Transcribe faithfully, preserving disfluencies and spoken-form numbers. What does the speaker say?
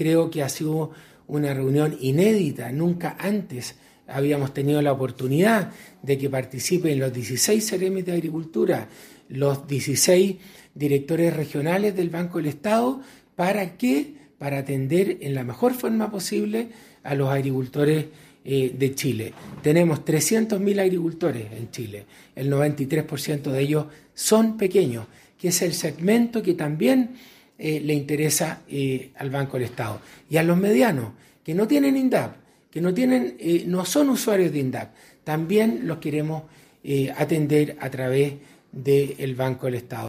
Creo que ha sido una reunión inédita, nunca antes habíamos tenido la oportunidad de que participen los dieciséis Ceremis de Agricultura, los dieciséis directores regionales del Banco del Estado. ¿Para qué? Para atender en la mejor forma posible a los agricultores eh, de Chile. Tenemos trescientos mil agricultores en Chile, el noventa y tres por ciento de ellos son pequeños, que es el segmento que también eh, le interesa eh, al Banco del Estado. Y a los medianos, que no tienen INDAP, que no, tienen, eh, no son usuarios de INDAP, también los queremos eh, atender a través del Banco del Estado.